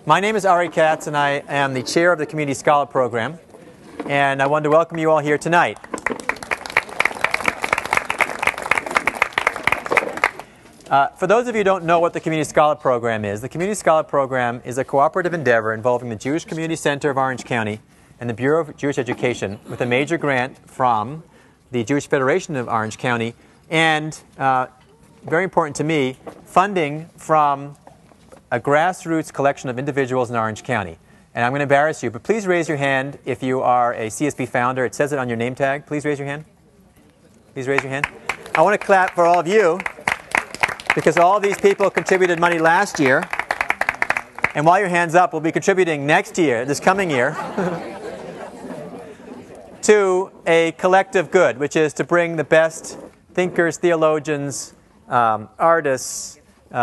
My name is Ari Katz, and I am the chair of the Community Scholar Program. And I wanted to welcome you all here tonight. For those of you who don't know what the Community Scholar Program is, the Community Scholar Program is a cooperative endeavor involving the Jewish Community Center of Orange County and the Bureau of Jewish Education with a major grant from the Jewish Federation of Orange County and, very important to me, funding from a grassroots collection of individuals in Orange County. And I'm going to embarrass you, but please raise your hand if you are a CSB founder. It says it on your name tag. Please raise your hand. Please raise your hand. I want to clap for all of you because all of these people contributed money last year. And while your hand's up, we'll be contributing next year, this coming year, to a collective good, which is to bring the best thinkers, theologians, artists,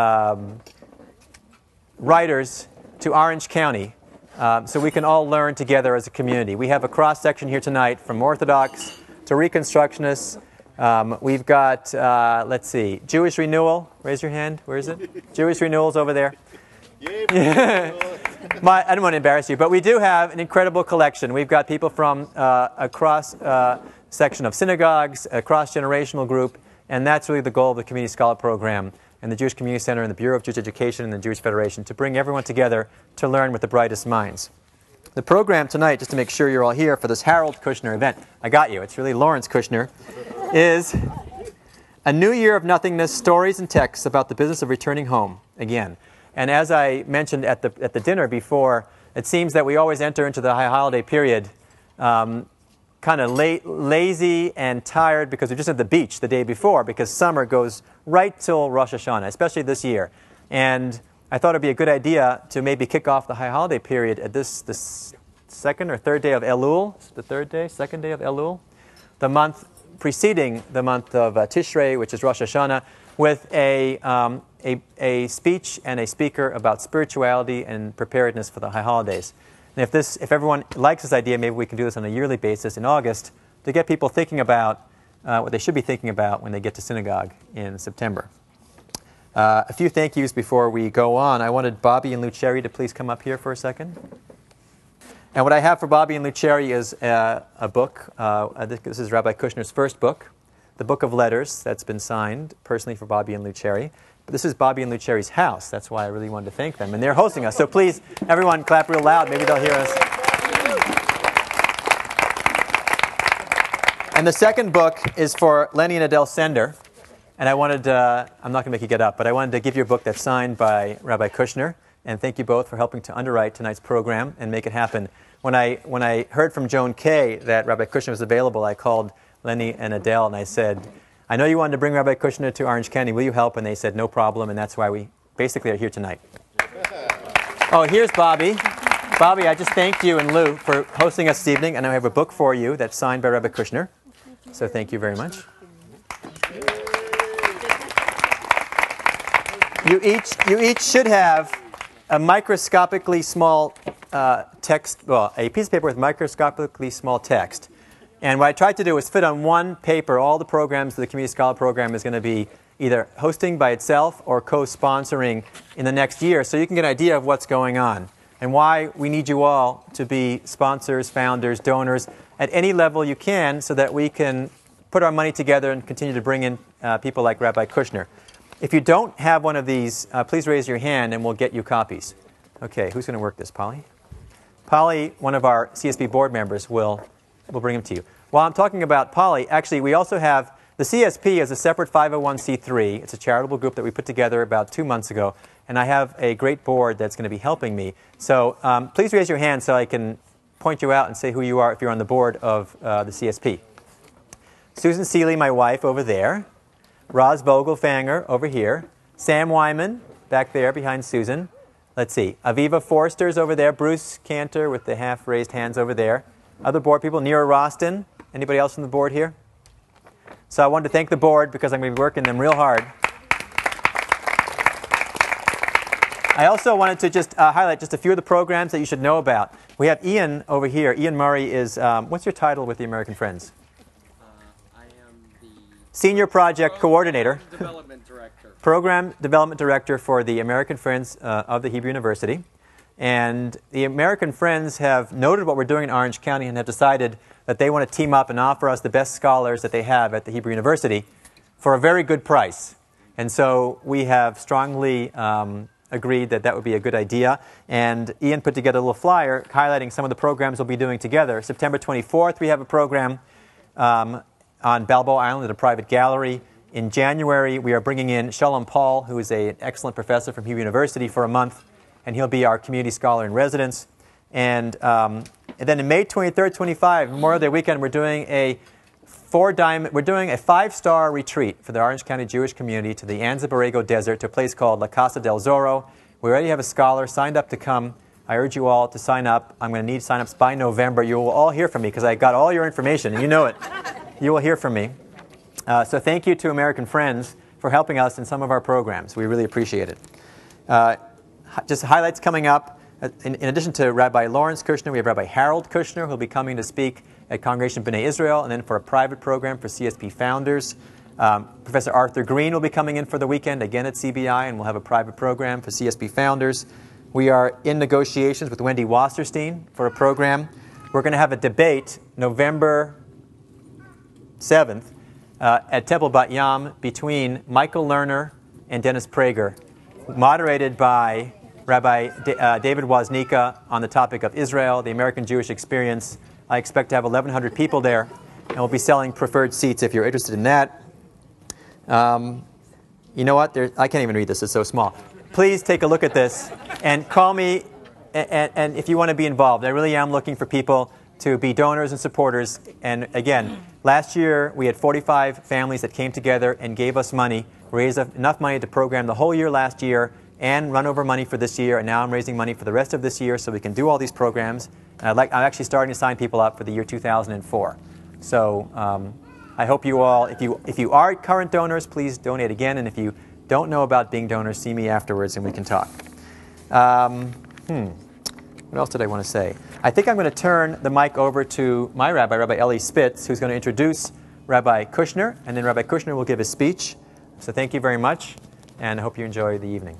writers to Orange County so we can all learn together as a community. We have a cross-section here tonight from Orthodox to Reconstructionists. We've got, let's see, Jewish Renewal. Raise your hand. Where is it? Jewish Renewal's over there. I don't want to embarrass you, but we do have an incredible collection. We've got people from a cross-section of synagogues, a cross-generational group, and that's really the goal of the Community Scholar Program and the Jewish Community Center and the Bureau of Jewish Education and the Jewish Federation to bring everyone together to learn with the brightest minds. The program tonight, just to make sure you're all here for this Harold Kushner event, I got you, it's really Lawrence Kushner, is A New Year of Nothingness, Stories and Texts About the Business of Returning Home Again. And as I mentioned at the dinner before, it seems that we always enter into the high holiday period kind of lazy and tired because we're just at the beach the day before because summer goes right till Rosh Hashanah, especially this year. And I thought it would be a good idea to maybe kick off the high holiday period at this second or third day of Elul, the third day, second day of Elul, the month preceding the month of Tishrei, which is Rosh Hashanah, with a speech and a speaker about spirituality and preparedness for the high holidays. And if everyone likes this idea, maybe we can do this on a yearly basis in August to get people thinking about what they should be thinking about when they get to synagogue in September. A few thank yous before we go on. I wanted Bobby and Lou Cherry to please come up here for a second. And what I have for Bobby and Lou Cherry is a book. This is Rabbi Kushner's first book, the Book of Letters, that's been signed personally for Bobby and Lou Cherry. But this is Bobby and Lou Cherry's house. That's why I really wanted to thank them. And they're hosting us. So please, everyone, clap real loud. Maybe they'll hear us. And the second book is for Lenny and Adele Sender. And I wanted, I'm not going to make you get up, but I wanted to give you a book that's signed by Rabbi Kushner. And thank you both for helping to underwrite tonight's program and make it happen. When I heard from Joan Kay that Rabbi Kushner was available, I called Lenny and Adele and I said, I know you wanted to bring Rabbi Kushner to Orange County. Will you help? And they said, no problem. And that's why we basically are here tonight. Oh, here's Bobby. Bobby, I just thanked you and Lou for hosting us this evening. And I have a book for you that's signed by Rabbi Kushner. So thank you very much. You each should have a microscopically small text, well, a piece of paper with microscopically small text. And what I tried to do was fit on one paper all the programs that the Community Scholar Program is going to be either hosting by itself or co-sponsoring in the next year so you can get an idea of what's going on and why we need you all to be sponsors, founders, donors at any level you can so that we can put our money together and continue to bring in people like Rabbi Kushner. If you don't have one of these, please raise your hand and we'll get you copies. Okay, who's going to work this? Polly? Polly, one of our CSB board members, will bring them to you. While I'm talking about Polly, actually we also have, the CSP is a separate 501c3. It's a charitable group that we put together about 2 months ago. And I have a great board that's going to be helping me. So please raise your hand so I can point you out and say who you are if you're on the board of the CSP. Susan Seeley, my wife, over there. Roz Vogelfanger over here. Sam Wyman back there behind Susan. Let's see. Aviva Forster's over there. Bruce Cantor with the half-raised hands over there. Other board people. Nira Roston. Anybody else on the board here? So I wanted to thank the board because I'm going to be working them real hard. I also wanted to just highlight just a few of the programs that you should know about. We have Ian over here. Ian Murray is, what's your title with the American Friends? I am the Senior Project Coordinator. Development Director. Program Development Director for the American Friends of the Hebrew University. And the American Friends have noted what we're doing in Orange County and have decided that they want to team up and offer us the best scholars that they have at the Hebrew University for a very good price. And so we have strongly agreed that that would be a good idea. And Ian put together a little flyer highlighting some of the programs we'll be doing together. September 24th, we have a program on Balboa Island at a private gallery. In January, we are bringing in Shalom Paul, who is an excellent professor from Hebrew University, for a month, and he'll be our community scholar in residence. And then in May 23rd, 25, Memorial Day weekend, we're doing a 5-star retreat for the Orange County Jewish community to the Anza Borrego Desert, to a place called La Casa del Zorro. We already have a scholar signed up to come. I urge you all to sign up. I'm going to need sign-ups by November. You will all hear from me because I got all your information, and you know it. You will hear from me. So thank you to American Friends for helping us in some of our programs. We really appreciate it. Just highlights coming up. In addition to Rabbi Lawrence Kushner, we have Rabbi Harold Kushner, who will be coming to speak at Congregation B'nai Israel, and then for a private program for CSP founders. Professor Arthur Green will be coming in for the weekend, again at CBI, and we'll have a private program for CSP founders. We are in negotiations with Wendy Wasserstein for a program. We're going to have a debate November 7th at Temple Bat Yam between Michael Lerner and Dennis Prager, moderated by Rabbi David Woznicka on the topic of Israel, the American Jewish experience. I expect to have 1,100 people there, and we'll be selling preferred seats if you're interested in that. You know what? I can't even read this. It's so small. Please take a look at this and call me and if you want to be involved. I really am looking for people to be donors and supporters. And again, last year we had 45 families that came together and gave us money, raised enough money to program the whole year last year and run over money for this year. And now I'm raising money for the rest of this year so we can do all these programs. And I'm actually starting to sign people up for the year 2004. So I hope you all, if you are current donors, please donate again. And if you don't know about being donors, see me afterwards and we can talk. What else did I want to say? I think I'm going to turn the mic over to my rabbi, Rabbi Eli Spitz, who's going to introduce Rabbi Kushner, and then Rabbi Kushner will give his speech. So thank you very much, and I hope you enjoy the evening.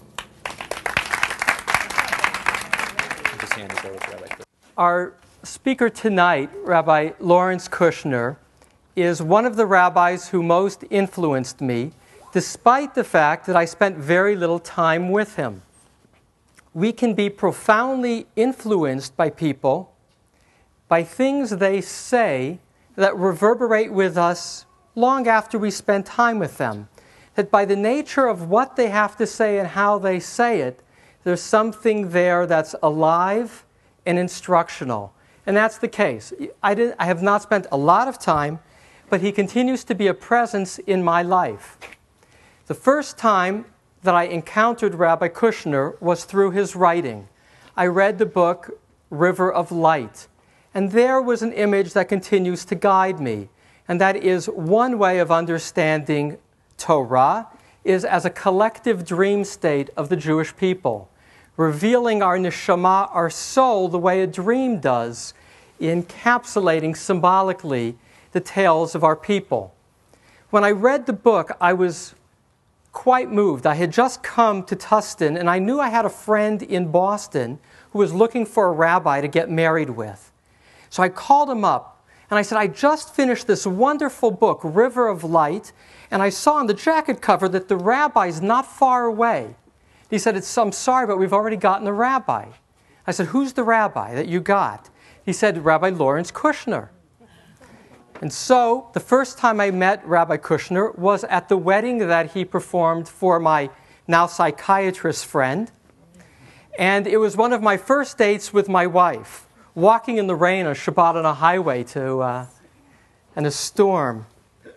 Our speaker tonight, Rabbi Lawrence Kushner, is one of the rabbis who most influenced me, despite the fact that I spent very little time with him. We can be profoundly influenced by people, by things they say that reverberate with us long after we spend time with them. That by the nature of what they have to say and how they say it, there's something there that's alive and instructional. And that's the case. I have not spent a lot of time, but he continues to be a presence in my life. The first time that I encountered Rabbi Kushner was through his writing. I read the book River of Light, and there was an image that continues to guide me, and that is one way of understanding Torah is as a collective dream state of the Jewish people, revealing our neshama, our soul, the way a dream does, encapsulating symbolically the tales of our people. When I read the book, I was quite moved. I had just come to Tustin, and I knew I had a friend in Boston who was looking for a rabbi to get married with. So I called him up, and I said, I just finished this wonderful book, River of Light, and I saw on the jacket cover that the rabbi's not far away. He said, I'm sorry, but we've already gotten a rabbi. I said, who's the rabbi that you got? He said, Rabbi Lawrence Kushner. And so the first time I met Rabbi Kushner was at the wedding that he performed for my now psychiatrist friend. And it was one of my first dates with my wife, walking in the rain on Shabbat on a highway in a storm.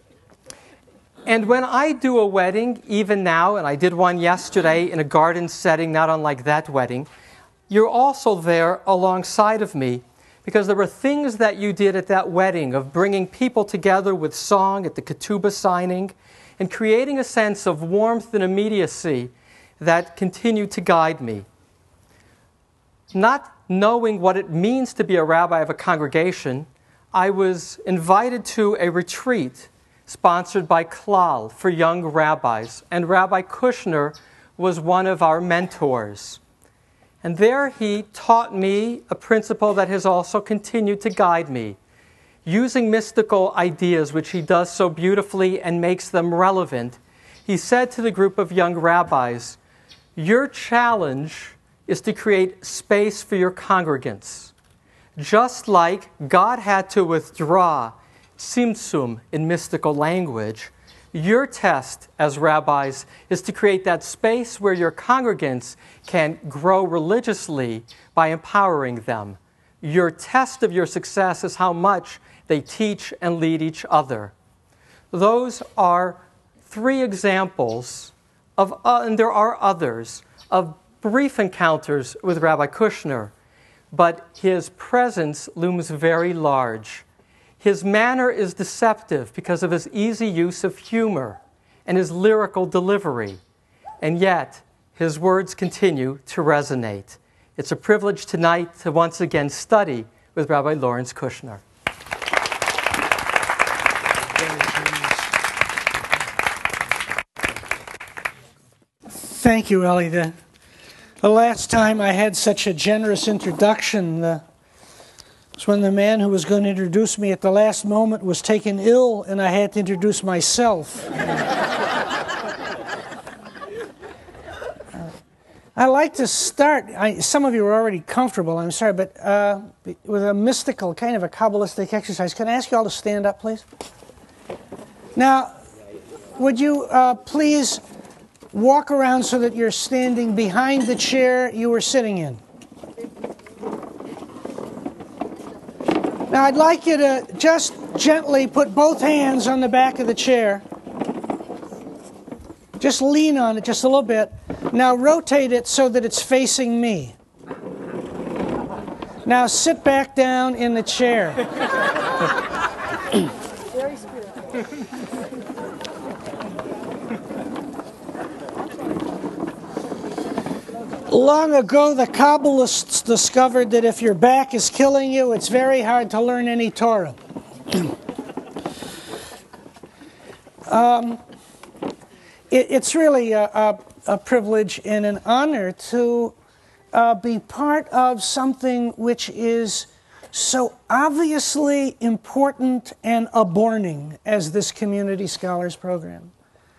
And when I do a wedding, even now, and I did one yesterday in a garden setting, not unlike that wedding, you're also there alongside of me, because there were things that you did at that wedding of bringing people together with song at the ketubah signing and creating a sense of warmth and immediacy that continued to guide me. Not knowing what it means to be a rabbi of a congregation, I was invited to a retreat sponsored by Klal for young rabbis, and Rabbi Kushner was one of our mentors. And there he taught me a principle that has also continued to guide me. Using mystical ideas, which he does so beautifully and makes them relevant, he said to the group of young rabbis, your challenge is to create space for your congregants. Just like God had to withdraw Tzimtzum in mystical language, your test as rabbis is to create that space where your congregants can grow religiously by empowering them. Your test of your success is how much they teach and lead each other. Those are 3 examples of, and there are others, of brief encounters with Rabbi Kushner, but his presence looms very large. His manner is deceptive because of his easy use of humor and his lyrical delivery, and yet his words continue to resonate. It's a privilege tonight to once again study with Rabbi Lawrence Kushner. Thank you, Ellie. The last time I had such a generous introduction was when the man who was going to introduce me at the last moment was taken ill and I had to introduce myself. I like to start, some of you are already comfortable, I'm sorry, but with a mystical, kind of a Kabbalistic exercise. Can I ask you all to stand up, please? Now, would you please walk around so that you're standing behind the chair you were sitting in. Now I'd like you to just gently put both hands on the back of the chair. Just lean on it just a little bit. Now rotate it so that it's facing me. Now sit back down in the chair. Very spiritual. Long ago, the Kabbalists discovered that if your back is killing you, it's very hard to learn any Torah. It's really a privilege and an honor to be part of something which is so obviously important and adorning as this Community Scholars Program.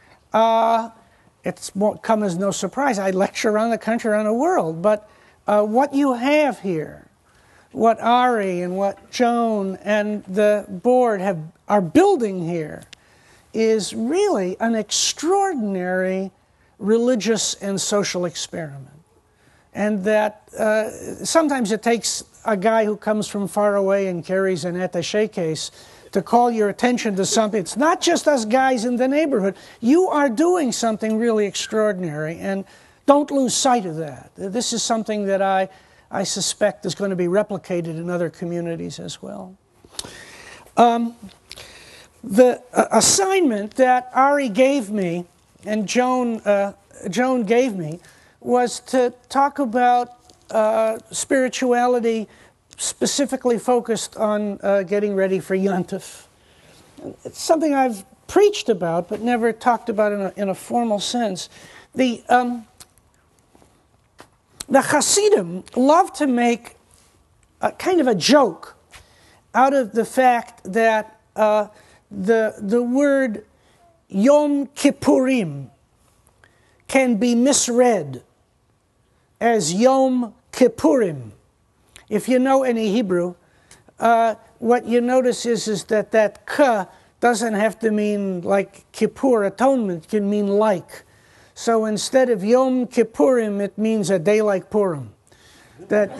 It's won't come as no surprise. I lecture around the country, around the world, but what you have here, what Ari and what Joan and the board are building here, is really an extraordinary religious and social experiment. And that sometimes it takes a guy who comes from far away and carries an attaché case to call your attention to something. It's not just us guys in the neighborhood. You are doing something really extraordinary, and don't lose sight of that. This is something that I suspect is going to be replicated in other communities as well. The assignment that Ari gave me and Joan gave me was to talk about spirituality specifically focused on getting ready for Yontif. It's something I've preached about but never talked about in a formal sense. The Hasidim love to make a kind of a joke out of the fact that the word Yom Kippurim can be misread as Yom Kippurim. If you know any Hebrew, what you notice is that K doesn't have to mean like Kippur, atonement, it can mean like. So instead of Yom Kippurim, it means a day like Purim. That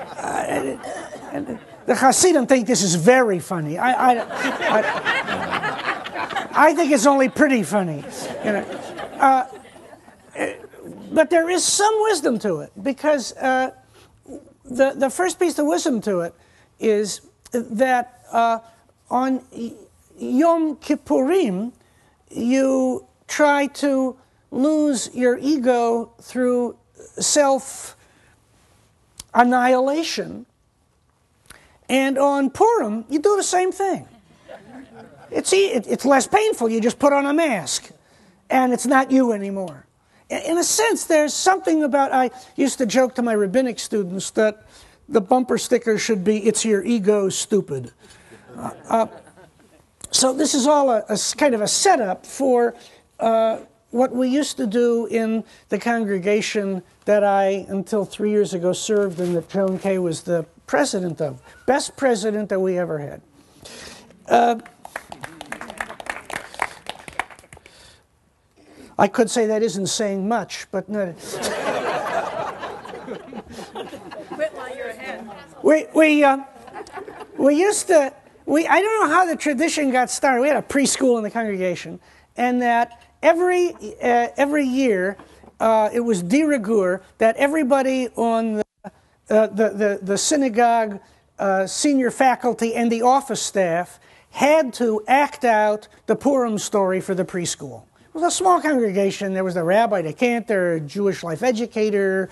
the Hasidim think this is very funny. I think it's only pretty funny. You know. But there is some wisdom to it, because the first piece of wisdom to it is that on Yom Kippurim, you try to lose your ego through self-annihilation. And on Purim, you do the same thing. It's less painful. You just put on a mask, and it's not you anymore. in a sense, there's something about, I used to joke to my rabbinic students that the bumper sticker should be, "It's your ego, stupid." So this is all a kind of a setup for what we used to do in the congregation that I, until 3 years ago, served and that Joan Kay was the president of. Best president that we ever had. I could say that isn't saying much, but no. Quit while you're ahead. We used to, I don't know how the tradition got started. We had a preschool in the congregation, and that every year it was de rigueur that everybody on the synagogue, senior faculty, and the office staff had to act out the Purim story for the preschool. It was a small congregation. There was the rabbi, the cantor, Jewish life educator,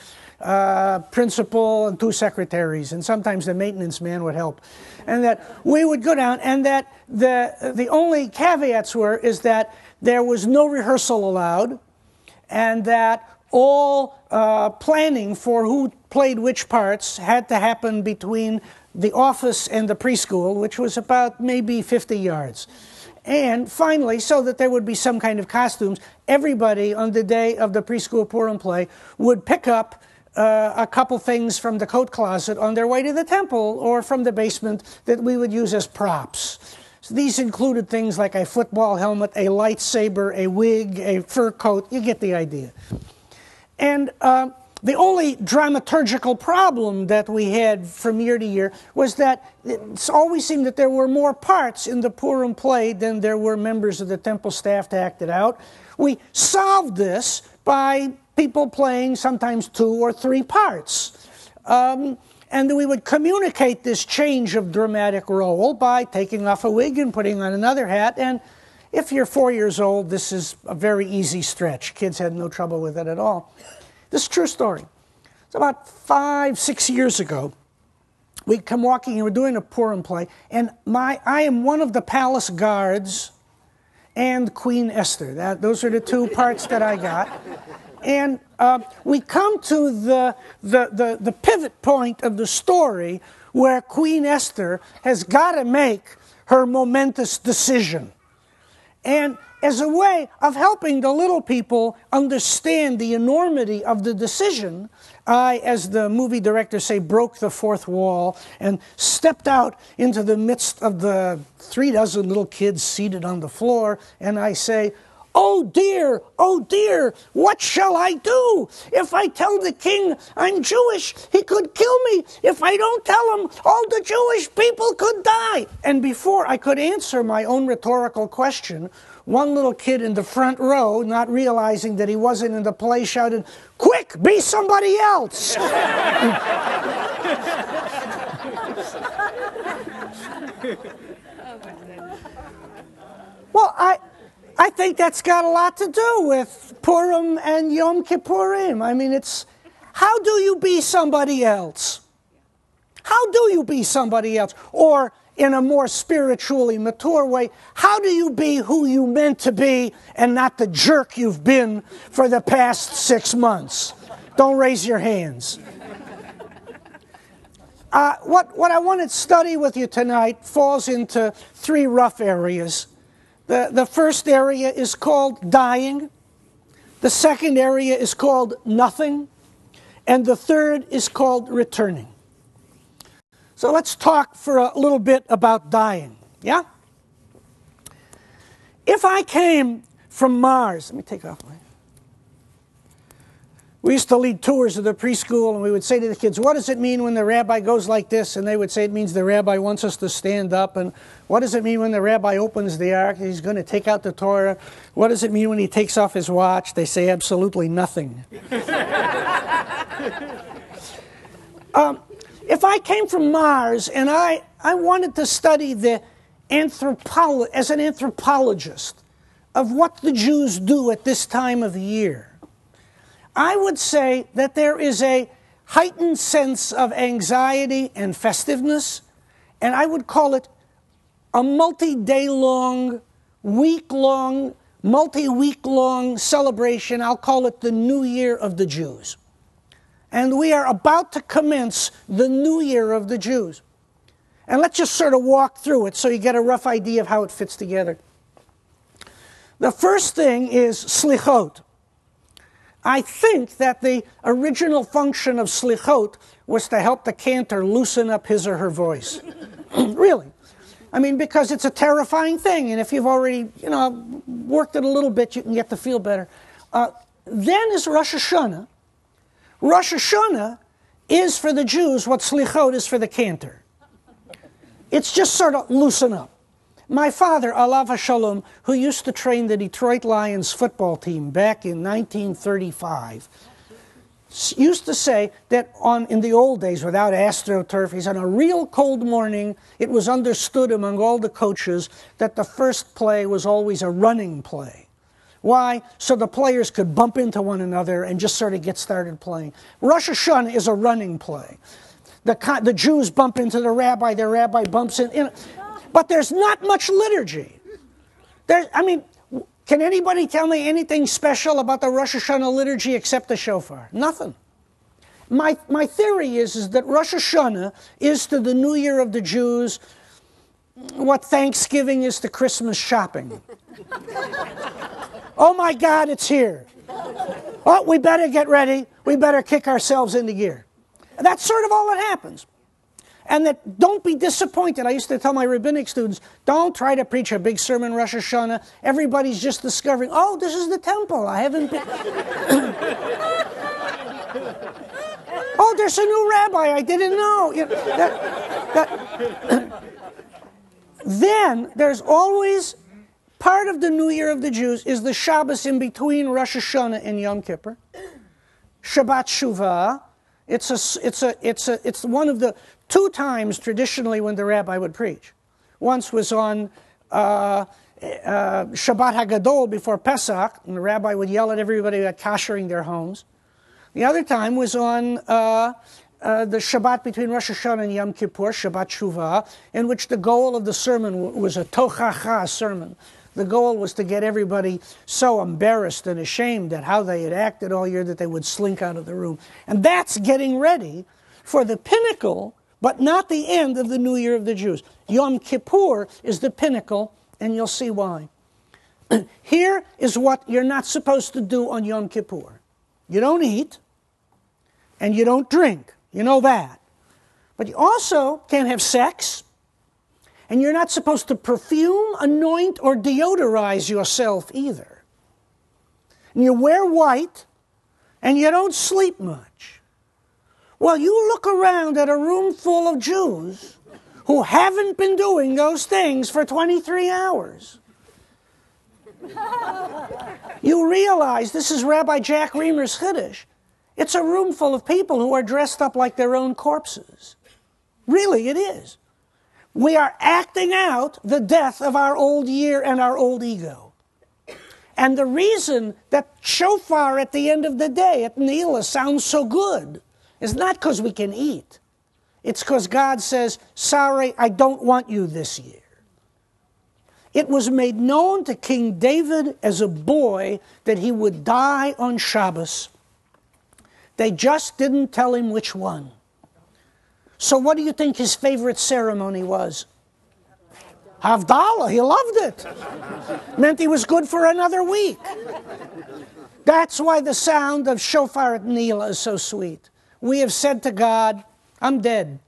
principal, and 2 secretaries, and sometimes the maintenance man would help. And that we would go down, and that the only caveats is that there was no rehearsal allowed, and that all planning for who played which parts had to happen between the office and the preschool, which was about maybe 50 yards. And finally, so that there would be some kind of costumes, everybody on the day of the preschool Purim play would pick up a couple things from the coat closet on their way to the temple or from the basement that we would use as props. So these included things like a football helmet, a lightsaber, a wig, a fur coat. You get the idea. And the only dramaturgical problem that we had from year to year was that it always seemed that there were more parts in the Purim play than there were members of the temple staff to act it out. We solved this by people playing sometimes 2 or 3 parts. And we would communicate this change of dramatic role by taking off a wig and putting on another hat. And if you're 4 years old, this is a very easy stretch. Kids had no trouble with it at all. This is a true story. It's about 5, 6 years ago. We'd come walking and we're doing a Purim play, and I am one of the palace guards and Queen Esther. Those are the 2 parts that I got. And we come to the pivot point of the story where Queen Esther has got to make her momentous decision. And as a way of helping the little people understand the enormity of the decision, I, as the movie directors say, broke the 4th wall and stepped out into the midst of the 3 dozen little kids seated on the floor, and I say, oh dear, what shall I do? If I tell the king I'm Jewish, he could kill me. If I don't tell him, all the Jewish people could die." And before I could answer my own rhetorical question, one little kid in the front row, not realizing that he wasn't in the play, shouted, "Quick, be somebody else!" Well, I think that's got a lot to do with Purim and Yom Kippurim. I mean, it's, how do you be somebody else? How do you be somebody else? Or, in a more spiritually mature way, how do you be who you meant to be and not the jerk you've been for the past 6 months? Don't raise your hands. What I want to study with you tonight falls into 3 rough areas. The first area is called dying. The second area is called nothing. And the third is called returning. So let's talk for a little bit about dying, yeah? If I came from Mars, let me take off my... We used to lead tours of the preschool, and we would say to the kids, what does it mean when the rabbi goes like this? And they would say it means the rabbi wants us to stand up. And what does it mean when the rabbi opens the ark? He's going to take out the Torah. What does it mean when he takes off his watch? They say absolutely nothing. If I came from Mars and I wanted to study as an anthropologist of what the Jews do at this time of the year, I would say that there is a heightened sense of anxiety and festiveness, and I would call it a multi-day-long, week-long multi-week-long celebration. I'll call it the New Year of the Jews. And we are about to commence the New Year of the Jews. And let's just sort of walk through it so you get a rough idea of how it fits together. The first thing is slichot. I think that the original function of slichot was to help the cantor loosen up his or her voice. Really. I mean, because it's a terrifying thing, and if you've already, worked it a little bit, you can get to feel better. Then is Rosh Hashanah. Rosh Hashanah is for the Jews what slichot is for the cantor. It's just sort of loosen up. My father, Alav HaShalom, who used to train the Detroit Lions football team back in 1935, used to say that in the old days, without AstroTurf, he said on a real cold morning, it was understood among all the coaches that the first play was always a running play. Why? So the players could bump into one another and just sort of get started playing. Rosh Hashanah is a running play. The Jews bump into the rabbi bumps in. But there's not much liturgy. Can anybody tell me anything special about the Rosh Hashanah liturgy except the shofar? Nothing. My theory is that Rosh Hashanah is to the New Year of the Jews what Thanksgiving is to Christmas shopping. Oh my God, it's here. Oh, we better get ready. We better kick ourselves into gear. That's sort of all that happens. And that don't be disappointed. I used to tell my rabbinic students, don't try to preach a big sermon Rosh Hashanah. Everybody's just discovering, oh, this is the temple. I haven't been... Oh, there's a new rabbi. I didn't know. Then there's always part of the New Year of the Jews is the Shabbos in between Rosh Hashanah and Yom Kippur. Shabbat Shuvah. It's one of the two times traditionally when the rabbi would preach. Once was on Shabbat HaGadol before Pesach, and the rabbi would yell at everybody about koshering their homes. The other time was on the Shabbat between Rosh Hashanah and Yom Kippur, Shabbat Shuvah, in which the goal of the sermon was a tochacha sermon. The goal was to get everybody so embarrassed and ashamed at how they had acted all year that they would slink out of the room. And that's getting ready for the pinnacle, but not the end of the New Year of the Jews. Yom Kippur is the pinnacle, and you'll see why. Here is what you're not supposed to do on Yom Kippur. You don't eat, and you don't drink. You know that. But you also can't have sex, and you're not supposed to perfume, anoint, or deodorize yourself either. And you wear white, and you don't sleep much. Well, you look around at a room full of Jews who haven't been doing those things for 23 hours. You realize, this is Rabbi Jack Reamer's Chiddush, it's a room full of people who are dressed up like their own corpses. Really, it is. We are acting out the death of our old year and our old ego. And the reason that shofar at the end of the day at Neila sounds so good is not because we can eat. It's because God says, sorry, I don't want you this year. It was made known to King David as a boy that he would die on Shabbos. They just didn't tell him which one. So what do you think his favorite ceremony was? Havdalah. He loved it. Meant he was good for another week. That's why the sound of shofar at Neila is so sweet. We have said to God, I'm dead.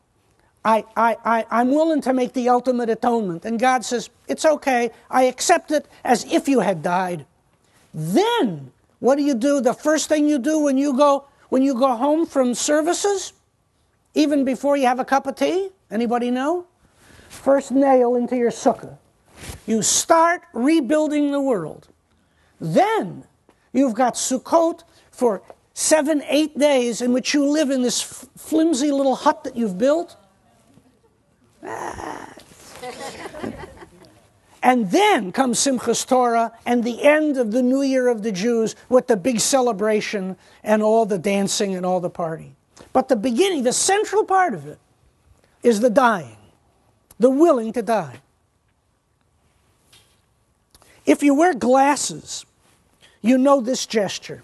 I'm willing to make the ultimate atonement. And God says, it's okay. I accept it as if you had died. Then, what do? The first thing you do when you go home from services? Even before you have a cup of tea? Anybody know? First nail into your sukkah. You start rebuilding the world. Then you've got Sukkot for 7-8 days in which you live in this flimsy little hut that you've built. And then comes Simchas Torah and the end of the New Year of the Jews with the big celebration and all the dancing and all the party. But the beginning, the central part of it, is the dying, the willing to die. If you wear glasses, you know this gesture.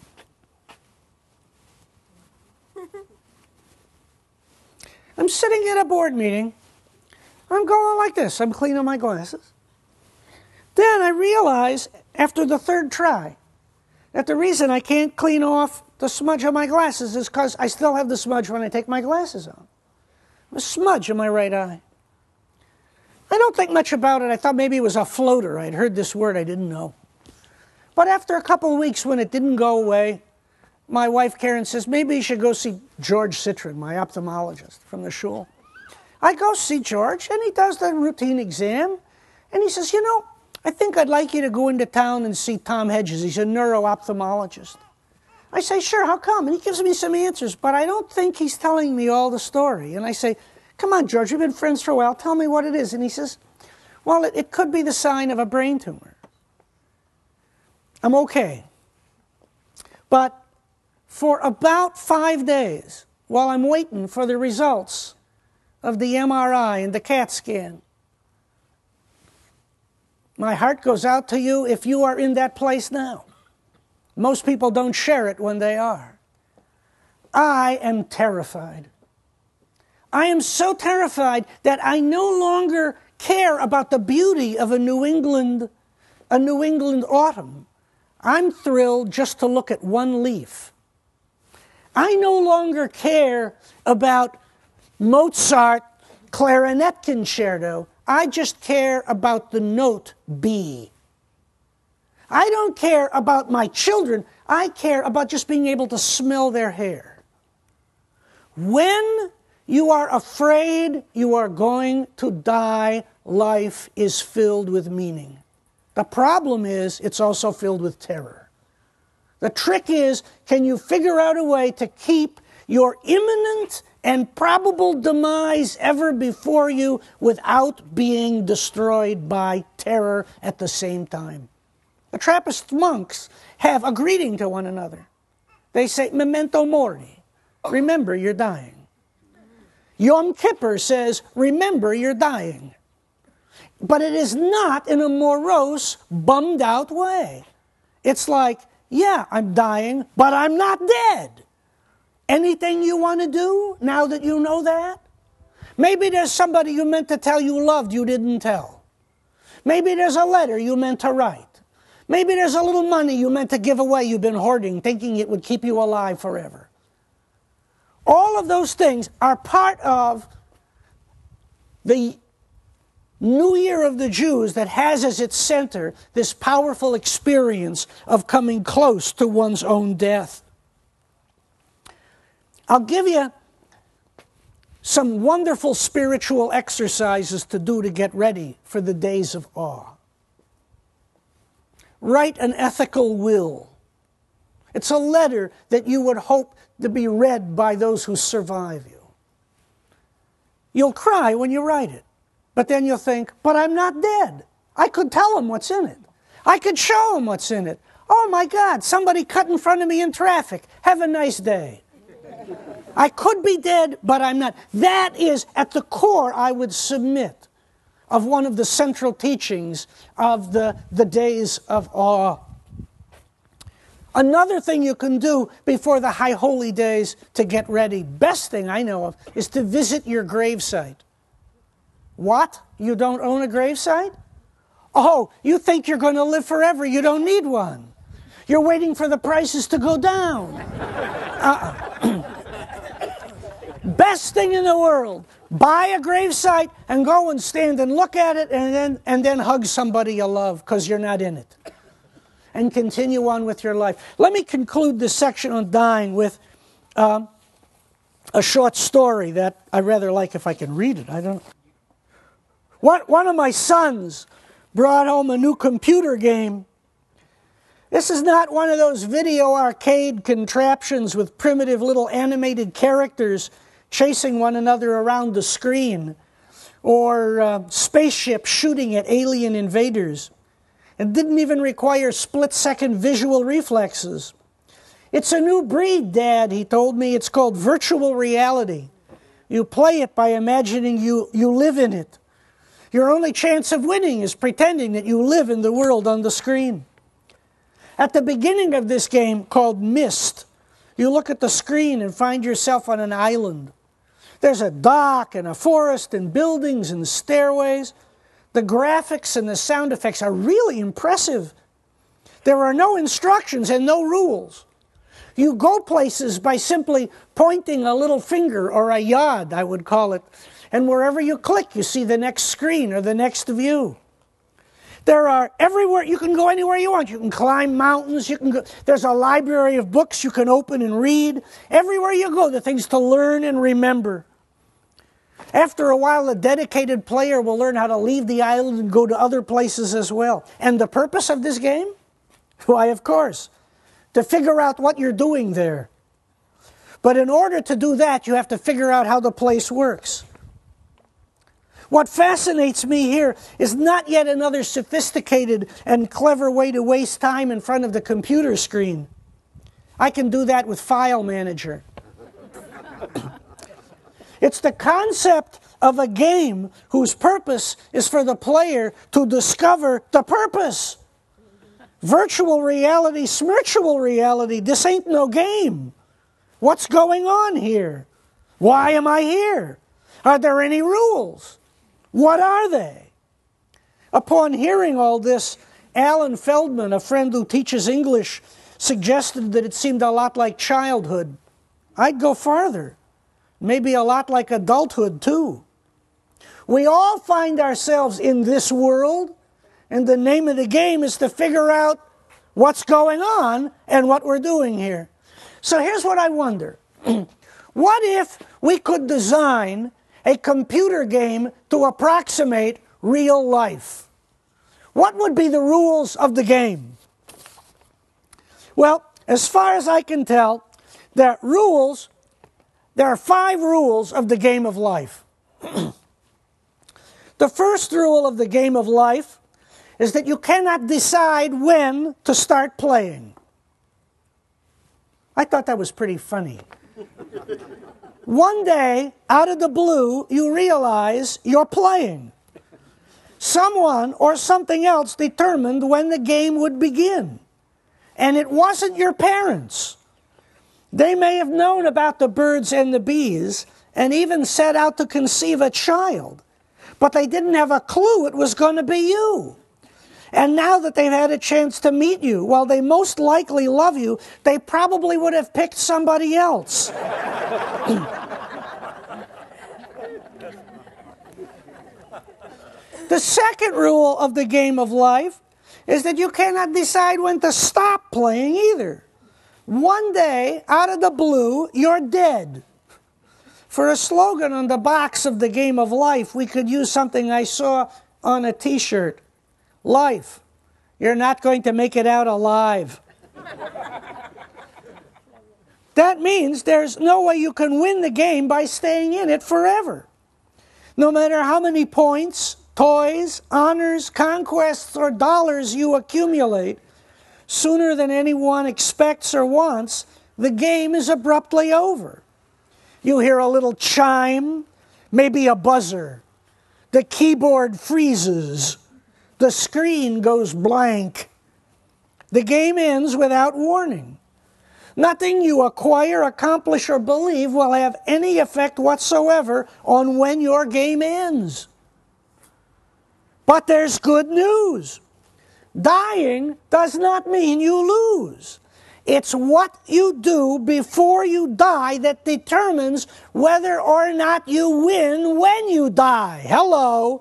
I'm sitting at a board meeting. I'm going like this. I'm cleaning my glasses. Then I realize, after the third try, that the reason I can't clean off the smudge on my glasses is because I still have the smudge when I take my glasses off. A smudge in my right eye. I don't think much about it. I thought maybe it was a floater. I'd heard this word I didn't know. But after a couple of weeks when it didn't go away, my wife Karen says, maybe you should go see George Citron, my ophthalmologist from the shul. I go see George, and he does the routine exam, and he says, you know, I think I'd like you to go into town and see Tom Hedges. He's a neuro-ophthalmologist. I say, sure, how come? And he gives me some answers, but I don't think he's telling me all the story. And I say, come on, George, we've been friends for a while. Tell me what it is. And he says, well, it could be the sign of a brain tumor. I'm okay. But for about 5 days, while I'm waiting for the results of the MRI and the CAT scan, my heart goes out to you if you are in that place now. Most people don't share it when they are. I am terrified. I am so terrified that I no longer care about the beauty of a New England autumn. I'm thrilled just to look at one leaf. I no longer care about Mozart clarinet concerto. I just care about the note B. I don't care about my children. I care about just being able to smell their hair. When you are afraid you are going to die, life is filled with meaning. The problem is it's also filled with terror. The trick is, can you figure out a way to keep your imminent and probable demise ever before you without being destroyed by terror at the same time? The Trappist monks have a greeting to one another. They say, memento mori, remember you're dying. Yom Kippur says, remember you're dying. But it is not in a morose, bummed out way. It's like, yeah, I'm dying, but I'm not dead. Anything you want to do now that you know that? Maybe there's somebody you meant to tell you loved you didn't tell. Maybe there's a letter you meant to write. Maybe there's a little money you meant to give away you've been hoarding, thinking it would keep you alive forever. All of those things are part of the New Year of the Jews that has as its center this powerful experience of coming close to one's own death. I'll give you some wonderful spiritual exercises to do to get ready for the days of awe. Write an ethical will. It's a letter that you would hope to be read by those who survive you. You'll cry when you write it, but then you'll think, but I'm not dead. I could tell them what's in it. I could show them what's in it. Oh my God, somebody cut in front of me in traffic. Have a nice day. I could be dead, but I'm not. That is, at the core, I would submit, of one of the central teachings of the days of awe. Another thing you can do before the high holy days to get ready, best thing I know of, is to visit your gravesite. What? You don't own a gravesite? Oh, you think you're going to live forever. You don't need one. You're waiting for the prices to go down. Best thing in the world. Buy a gravesite and go and stand and look at it and then hug somebody you love because you're not in it. And continue on with your life. Let me conclude this section on dying with a short story that I rather like if I can read it. I don't. One of my sons brought home a new computer game. This is not one of those video arcade contraptions with primitive little animated characters chasing one another around the screen, or spaceships shooting at alien invaders. It didn't even require split-second visual reflexes. It's a new breed, Dad, he told me. It's called virtual reality. You play it by imagining you live in it. Your only chance of winning is pretending that you live in the world on the screen. At the beginning of this game called Myst, you look at the screen and find yourself on an island. There's a dock and a forest and buildings and stairways. The graphics and the sound effects are really impressive. There are no instructions and no rules. You go places by simply pointing a little finger, or a yod, I would call it, and wherever you click, you see the next screen or the next view. There are everywhere, you can go anywhere you want. You can climb mountains, there's a library of books you can open and read. Everywhere you go, there are things to learn and remember. After a while, a dedicated player will learn how to leave the island and go to other places as well. And the purpose of this game? Why, of course, to figure out what you're doing there. But in order to do that, you have to figure out how the place works. What fascinates me here is not yet another sophisticated and clever way to waste time in front of the computer screen. I can do that with File Manager. It's the concept of a game whose purpose is for the player to discover the purpose. Virtual reality, smirtual reality, this ain't no game. What's going on here? Why am I here? Are there any rules? What are they? Upon hearing all this, Alan Feldman, a friend who teaches English, suggested that it seemed a lot like childhood. I'd go farther. Maybe a lot like adulthood, too. We all find ourselves in this world, and the name of the game is to figure out what's going on and what we're doing here. So here's what I wonder. What if we could design a computer game to approximate real life? What would be the rules of the game? Well, as far as I can tell, there are 5 rules of the game of life. The first rule of the game of life is that you cannot decide when to start playing. I thought that was pretty funny. One day, out of the blue, you realize you're playing. Someone or something else determined when the game would begin. And it wasn't your parents. They may have known about the birds and the bees and even set out to conceive a child. But they didn't have a clue it was going to be you. And now that they've had a chance to meet you, while they most likely love you, they probably would have picked somebody else. The second rule of the game of life is that you cannot decide when to stop playing either. One day, out of the blue, you're dead. For a slogan on the box of the game of life, we could use something I saw on a t-shirt. Life, you're not going to make it out alive. That means there's no way you can win the game by staying in it forever. No matter how many points, toys, honors, conquests, or dollars you accumulate, sooner than anyone expects or wants, the game is abruptly over. You hear a little chime, maybe a buzzer. The keyboard freezes. The screen goes blank. The game ends without warning. Nothing you acquire, accomplish, or believe will have any effect whatsoever on when your game ends. But there's good news. Dying does not mean you lose. It's what you do before you die that determines whether or not you win when you die. Hello.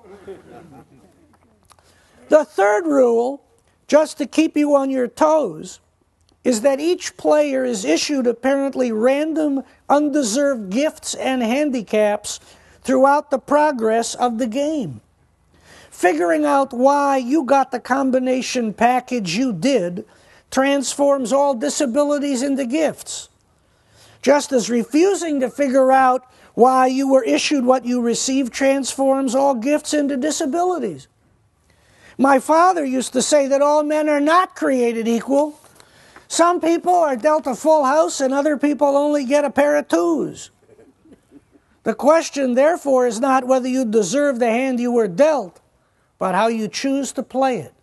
The third rule, just to keep you on your toes, is that each player is issued apparently random, undeserved gifts and handicaps throughout the progress of the game. Figuring out why you got the combination package you did transforms all disabilities into gifts. Just as refusing to figure out why you were issued what you received transforms all gifts into disabilities. My father used to say that all men are not created equal. Some people are dealt a full house and other people only get a pair of twos. The question, therefore, is not whether you deserve the hand you were dealt, but how you choose to play it.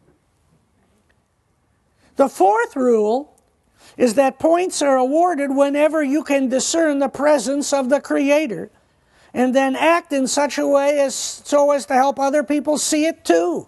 The fourth rule is that points are awarded whenever you can discern the presence of the Creator and then act in such a way as to help other people see it too.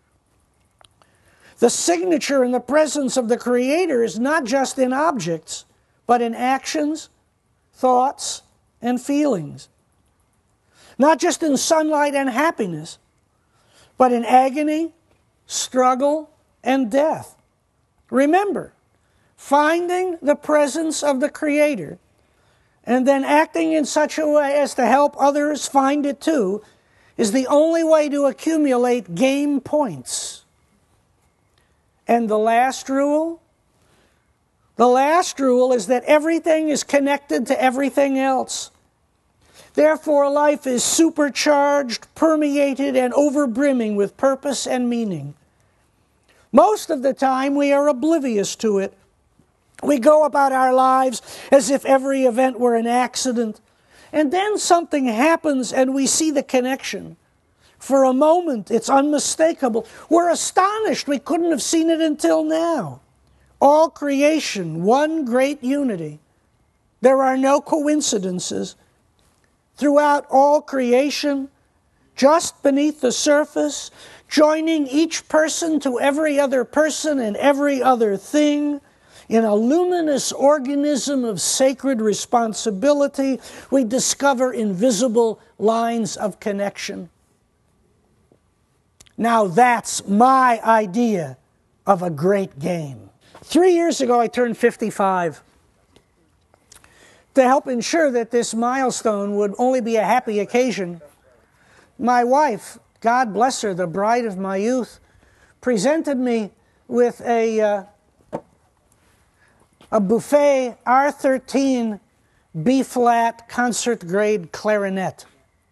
The signature in the presence of the Creator is not just in objects, but in actions, thoughts, and feelings. Not just in sunlight and happiness, but in agony, struggle, and death. Remember, finding the presence of the Creator and then acting in such a way as to help others find it too is the only way to accumulate game points. And the last rule? The last rule is that everything is connected to everything else. Therefore, life is supercharged, permeated, and overbrimming with purpose and meaning. Most of the time, we are oblivious to it. We go about our lives as if every event were an accident. And then something happens and we see the connection. For a moment, it's unmistakable. We're astonished. We couldn't have seen it until now. All creation, one great unity. There are no coincidences. Throughout all creation, just beneath the surface, joining each person to every other person and every other thing, in a luminous organism of sacred responsibility, we discover invisible lines of connection. Now that's my idea of a great game. 3 years ago, I turned 55. To help ensure that this milestone would only be a happy occasion, my wife, God bless her, the bride of my youth, presented me with a Buffet R13 B-flat concert-grade clarinet.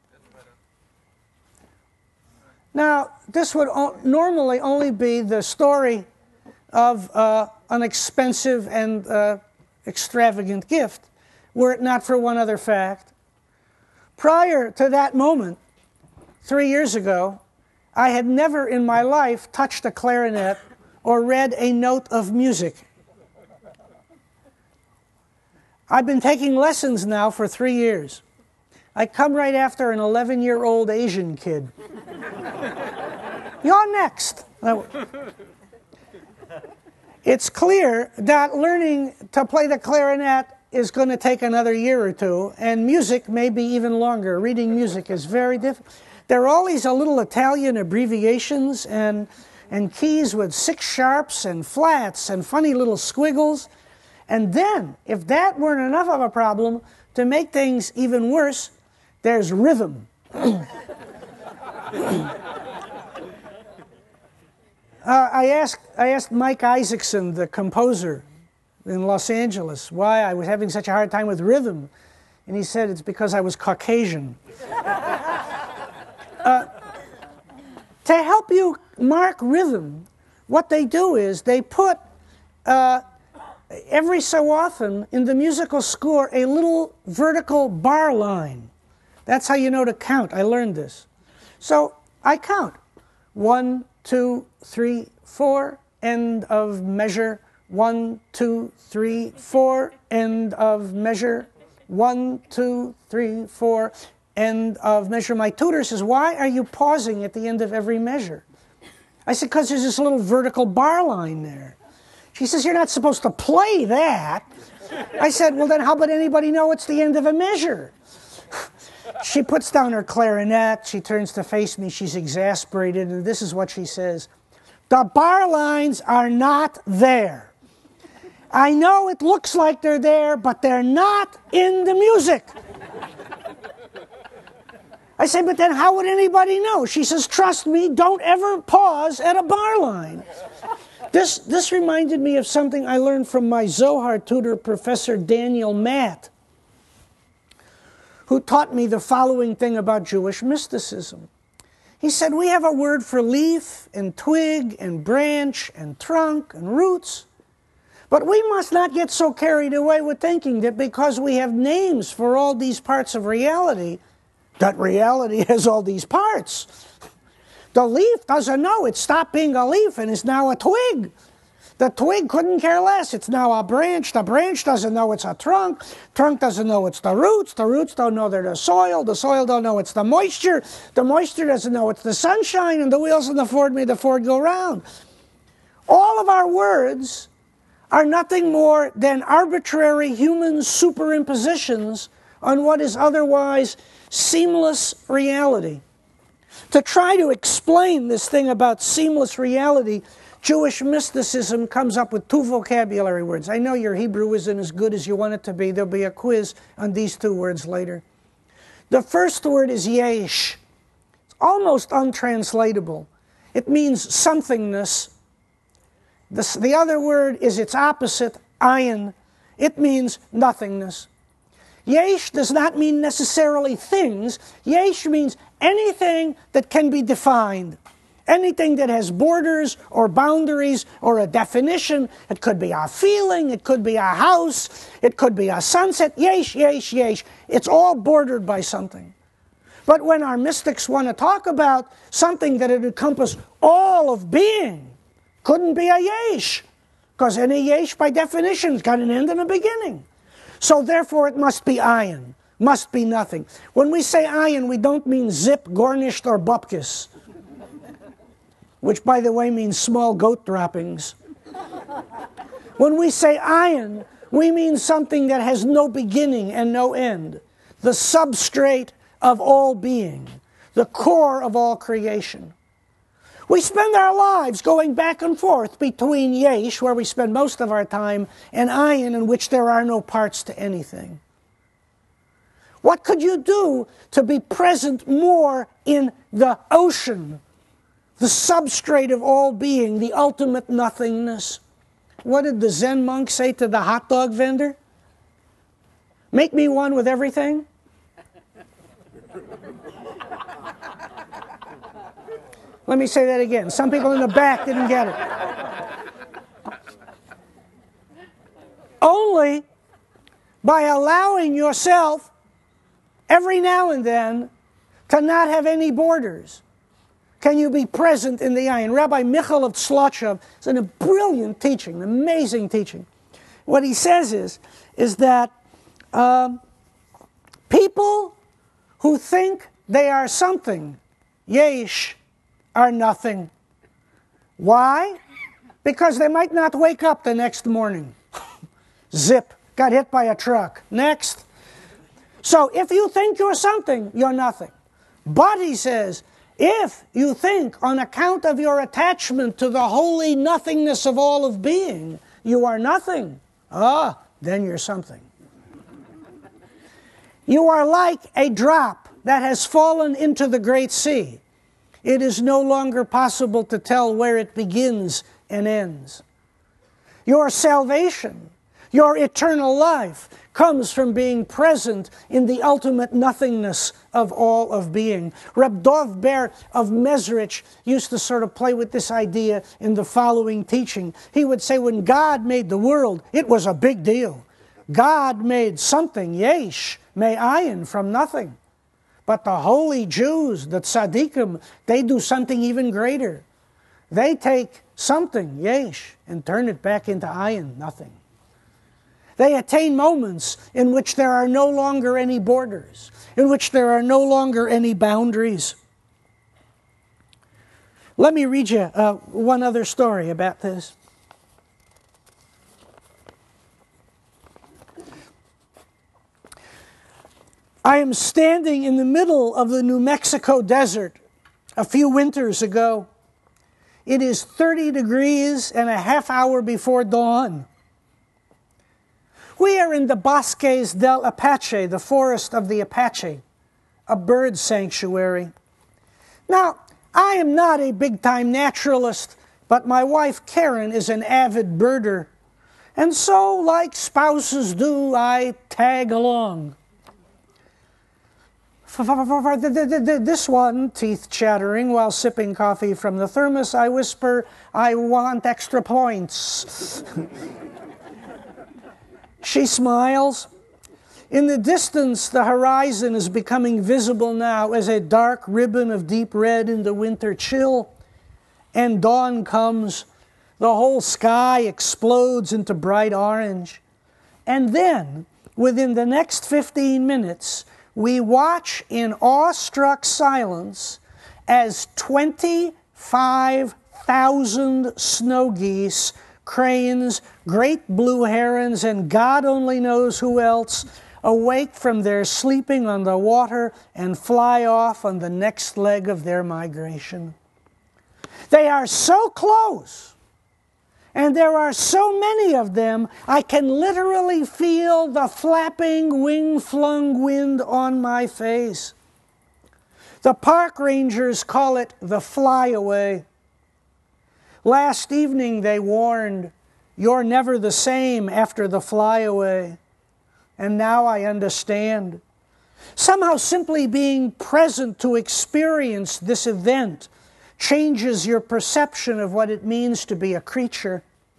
Now, this would normally only be the story of an expensive and extravagant gift, were it not for one other fact. Prior to that moment, 3 years ago, I had never in my life touched a clarinet or read a note of music. I've been taking lessons now for 3 years. I come right after an 11-year-old Asian kid. You're next. It's clear that learning to play the clarinet is going to take another year or two, and music may be even longer. Reading music is very difficult. There are all these little Italian abbreviations and keys with 6 sharps and flats and funny little squiggles. And then, if that weren't enough of a problem, to make things even worse, there's rhythm. I asked Mike Isaacson, the composer in Los Angeles, why I was having such a hard time with rhythm. And he said, it's because I was Caucasian. To help you mark rhythm, what they do is they put, every so often in the musical score, a little vertical bar line. That's how you know to count. I learned this. So I count. 1, 2, 3, 4, end of measure. 1, 2, 3, 4, end of measure. 1, 2, 3, 4, end of measure. My tutor says, why are you pausing at the end of every measure? I said, because there's this little vertical bar line there. She says, you're not supposed to play that. I said, well, then how would anybody know it's the end of a measure? She puts down her clarinet. She turns to face me. She's exasperated, and this is what she says. The bar lines are not there. I know it looks like they're there, but they're not in the music. I say, but then how would anybody know? She says, trust me, don't ever pause at a bar line. This reminded me of something I learned from my Zohar tutor, Professor Daniel Matt, who taught me the following thing about Jewish mysticism. He said, we have a word for leaf and twig and branch and trunk and roots, but we must not get so carried away with thinking that because we have names for all these parts of reality, that reality has all these parts. The leaf doesn't know. It stopped being a leaf and is now a twig. The twig couldn't care less. It's now a branch. The branch doesn't know it's a trunk. Trunk doesn't know it's the roots. The roots don't know they're the soil. The soil don't know it's the moisture. The moisture doesn't know it's the sunshine. And the wheels on the Ford made the Ford go round. All of our words are nothing more than arbitrary human superimpositions on what is otherwise seamless reality. To try to explain this thing about seamless reality, Jewish mysticism comes up with two vocabulary words. I know your Hebrew isn't as good as you want it to be. There'll be a quiz on these two words later. The first word is yesh. It's almost untranslatable. It means somethingness. The other word is its opposite, ayin. It means nothingness. Yesh does not mean necessarily things. Yesh means anything that can be defined. Anything that has borders or boundaries or a definition. It could be a feeling, it could be a house, it could be a sunset. Yesh, yesh, yesh. It's all bordered by something. But when our mystics want to talk about something that would encompass all of being, couldn't be a yesh. Because any yesh by definition has got an end and a beginning. So therefore it must be ayin, must be nothing. When we say ayin, we don't mean zip, gornished, or bupkis, which by the way means small goat droppings. When we say ayin, we mean something that has no beginning and no end. The substrate of all being, the core of all creation. We spend our lives going back and forth between yesh, where we spend most of our time, and ayin, in which there are no parts to anything. What could you do to be present more in the ocean, the substrate of all being, the ultimate nothingness? What did the Zen monk say to the hot dog vendor? Make me one with everything. Let me say that again. Some people in the back didn't get it. Only by allowing yourself every now and then to not have any borders can you be present in the ayin. Rabbi Michal of Tzlotchov is in a brilliant teaching, an amazing teaching. What he says is that people who think they are something, yesh, are nothing. Why? Because they might not wake up the next morning. Zip, got hit by a truck. Next. So if you think you're something, you're nothing. But he says, if you think on account of your attachment to the holy nothingness of all of being, you are nothing, then you're something. You are like a drop that has fallen into the great sea. It is no longer possible to tell where it begins and ends. Your salvation, your eternal life, comes from being present in the ultimate nothingness of all of being. Reb Dov Ber of Mezrich used to sort of play with this idea in the following teaching. He would say, when God made the world, it was a big deal. God made something, yesh, me'ayin, from nothing. But the holy Jews, the tzaddikim, they do something even greater. They take something, yesh, and turn it back into ayin, nothing. They attain moments in which there are no longer any borders, in which there are no longer any boundaries. Let me read you one other story about this. I am standing in the middle of the New Mexico desert a few winters ago. It is 30 degrees and a half hour before dawn. We are in the Bosques del Apache, the forest of the Apache, a bird sanctuary. Now, I am not a big-time naturalist, but my wife Karen is an avid birder. And so, like spouses do, I tag along. This one, teeth chattering while sipping coffee from the thermos, I whisper, I want extra points. She smiles. In the distance, the horizon is becoming visible now as a dark ribbon of deep red in the winter chill, and dawn comes. The whole sky explodes into bright orange. And then, within the next 15 minutes, we watch in awestruck silence as 25,000 snow geese, cranes, great blue herons, and God only knows who else awake from their sleeping on the water and fly off on the next leg of their migration. They are so close, and there are so many of them, I can literally feel the flapping, wing-flung wind on my face. The park rangers call it the flyaway. Last evening they warned, "You're never the same after the flyaway." And now I understand. Somehow simply being present to experience this event changes your perception of what it means to be a creature.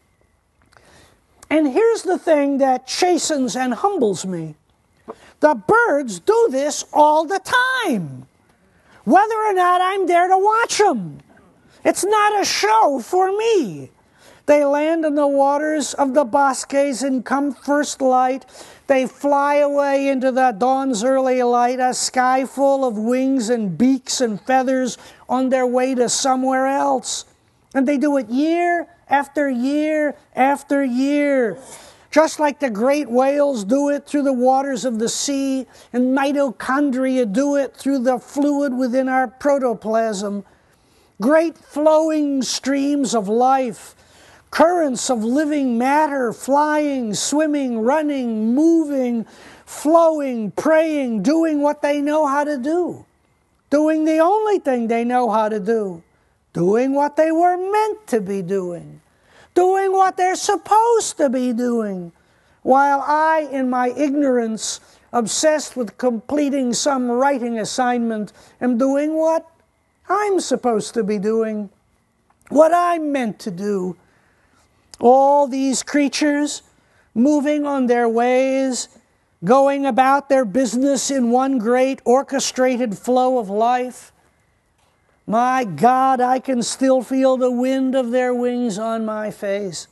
And here's the thing that chastens and humbles me. The birds do this all the time, whether or not I'm there to watch them. It's not a show for me. They land in the waters of the bosques and come first light. They fly away into the dawn's early light, a sky full of wings and beaks and feathers on their way to somewhere else. And they do it year after year after year. Just like the great whales do it through the waters of the sea, and mitochondria do it through the fluid within our protoplasm. Great flowing streams of life, currents of living matter, flying, swimming, running, moving, flowing, praying, doing what they know how to do, doing the only thing they know how to do, doing what they were meant to be doing what they're supposed to be doing, while I, in my ignorance, obsessed with completing some writing assignment, am doing what I'm supposed to be doing, what I'm meant to do. All these creatures moving on their ways, going about their business in one great orchestrated flow of life. My God, I can still feel the wind of their wings on my face.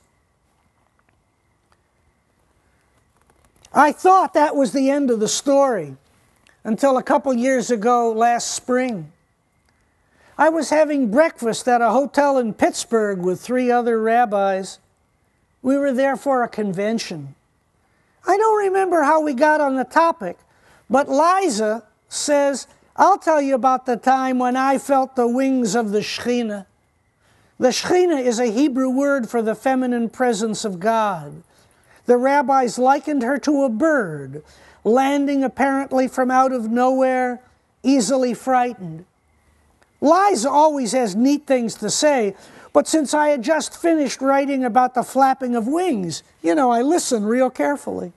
I thought that was the end of the story until a couple years ago last spring. I was having breakfast at a hotel in Pittsburgh with 3 other rabbis. We were there for a convention. I don't remember how we got on the topic, but Liza says, "I'll tell you about the time when I felt the wings of the Shekhinah." The Shekhinah is a Hebrew word for the feminine presence of God. The rabbis likened her to a bird, landing apparently from out of nowhere, easily frightened. Liza always has neat things to say, but since I had just finished writing about the flapping of wings, I listen real carefully.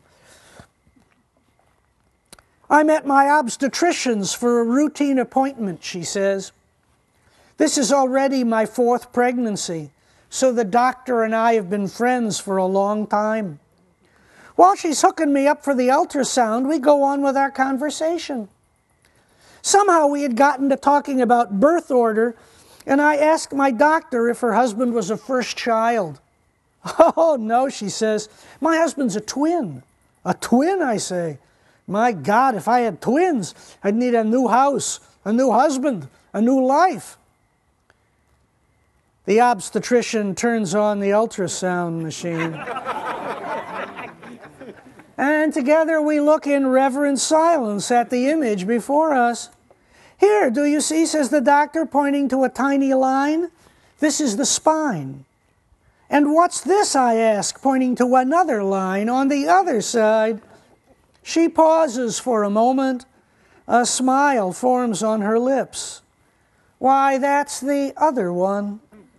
"I'm at my obstetrician's for a routine appointment," she says. "This is already my 4th pregnancy, so the doctor and I have been friends for a long time. While she's hooking me up for the ultrasound, we go on with our conversation. Somehow we had gotten to talking about birth order, and I asked my doctor if her husband was a first child. "Oh, no," she says. "My husband's a twin." "A twin," I say. "My God, if I had twins, I'd need a new house, a new husband, a new life." The obstetrician turns on the ultrasound machine. And together we look in reverent silence at the image before us. "Here, do you see," says the doctor, pointing to a tiny line. "This is the spine." "And what's this?" I ask, pointing to another line on the other side. She pauses for a moment. A smile forms on her lips. "Why, that's the other one."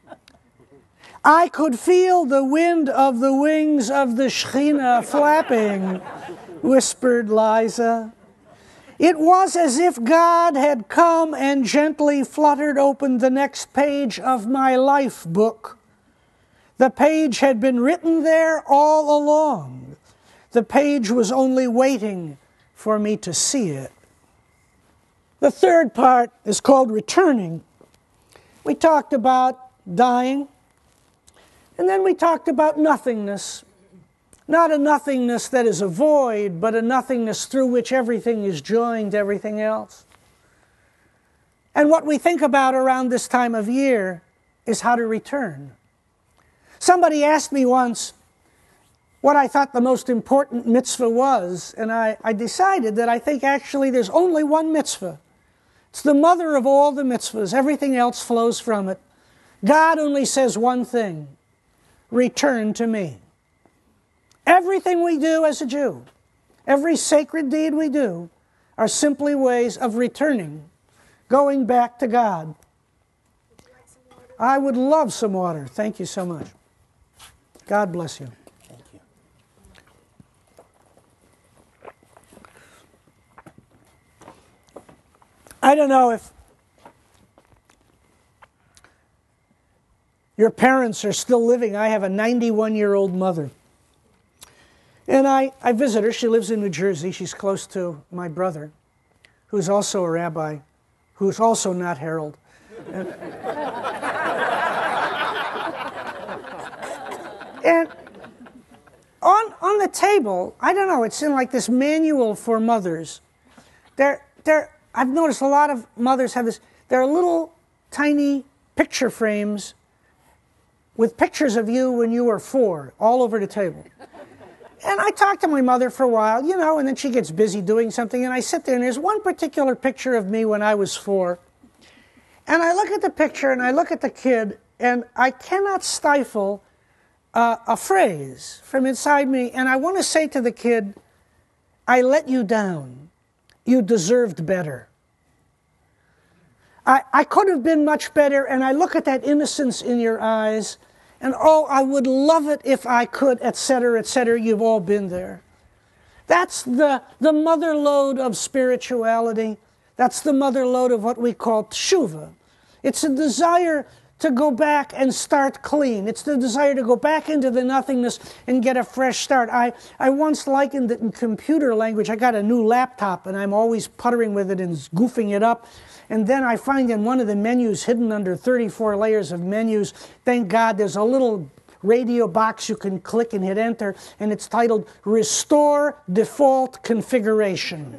I could feel the wind of the wings of the Shekhinah flapping, whispered Liza. It was as if God had come and gently fluttered open the next page of my life book. The page had been written there all along. The page was only waiting for me to see it. The third part is called returning. We talked about dying, and then we talked about nothingness. Not a nothingness that is a void, but a nothingness through which everything is joined to everything else. And what we think about around this time of year is how to return. Somebody asked me once what I thought the most important mitzvah was, and I decided that I think actually there's only one mitzvah. It's the mother of all the mitzvahs. Everything else flows from it. God only says one thing: return to me. Everything we do as a Jew, every sacred deed we do, are simply ways of returning, going back to God. I would love some water. Thank you so much. God bless you. Thank you. I don't know if your parents are still living. I have a 91-year-old mother. And I visit her. She lives in New Jersey. She's close to my brother, who's also a rabbi, who's also not Harold. And on the table, I don't know, it's in like this manual for mothers. I've noticed a lot of mothers have this. There are little tiny picture frames with pictures of you when you were 4 all over the table. And I talk to my mother for a while, you know, and then she gets busy doing something, and I sit there, and there's one particular picture of me when I was 4. And I look at the picture, and I look at the kid, and I cannot stifle a phrase from inside me, and I want to say to the kid, I let you down. You deserved better. I could have been much better, and I look at that innocence in your eyes, and oh, I would love it if I could, etc., etc. You've all been there. That's the mother lode of spirituality. That's the mother lode of what we call teshuvah. It's a desire to go back and start clean. It's the desire to go back into the nothingness and get a fresh start. I once likened it in computer language. I got a new laptop, and I'm always puttering with it and goofing it up. And then I find in one of the menus, hidden under 34 layers of menus, thank God, there's a little radio box you can click and hit enter, and it's titled Restore Default Configuration.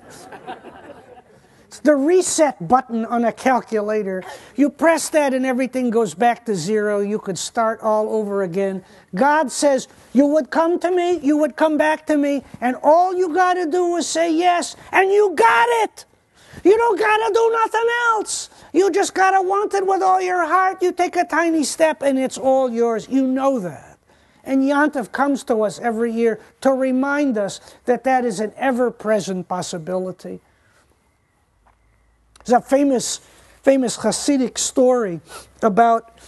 It's the reset button on a calculator. You press that and everything goes back to 0. You could start all over again. God says, you would come to me, you would come back to me, and all you got to do is say yes, and you got it. You don't got to do nothing else. You just got to want it with all your heart. You take a tiny step and it's all yours. You know that. And Yontif comes to us every year to remind us that that is an ever-present possibility. There's a famous Hasidic story about